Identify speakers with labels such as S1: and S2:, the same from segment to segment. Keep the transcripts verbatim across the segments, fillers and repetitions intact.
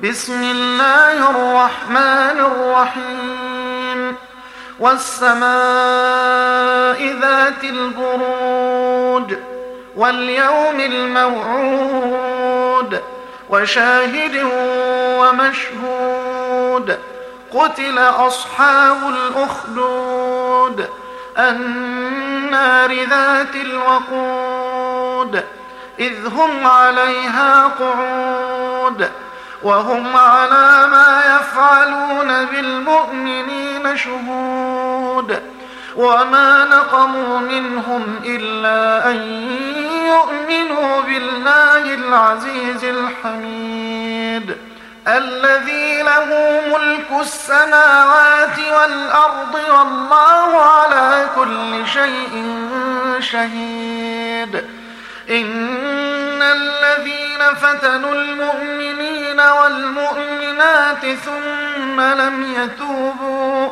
S1: بسم الله الرحمن الرحيم والسماء ذات البروج واليوم الموعود وشاهد ومشهود قتل أصحاب الأخدود النار ذات الوقود إذ هم عليها قعود وهم على ما يفعلون بالمؤمنين شهود وما نقموا منهم إلا أن يؤمنوا بالله العزيز الحميد الذي له ملك السماوات والأرض والله على كل شيء شهيد إن الذين فتنوا المؤمنين والمؤمنات ثم لم يتوبوا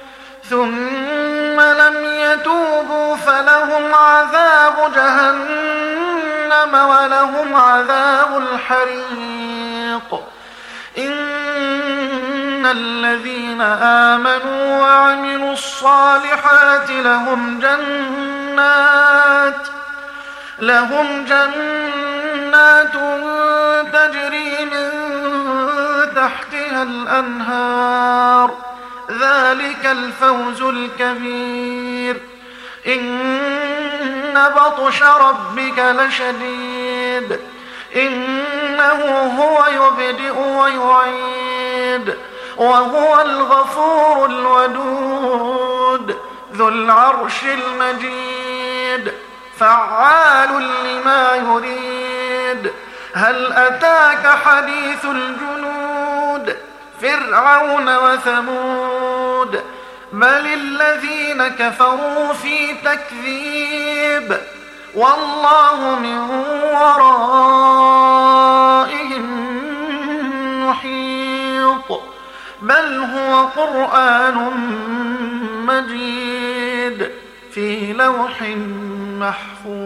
S1: ثم لم يتوبوا فلهم عذاب جهنم ولهم عذاب الحريق إن الذين آمنوا وعملوا الصالحات لهم جنات لهم جنات تجري من تحتها الأنهار ذلك الفوز الكبير إن بطش ربك لشديد إنه هو يبدئ ويعيد وهو الغفور الودود ذو العرش المجيد فعال لما يريد هل أتاك حديث الجنود فرعون وثمود بل الذين كفروا في تكذيب والله من ورائهم محيط بل هو قرآن مجيد في لوح محفوظ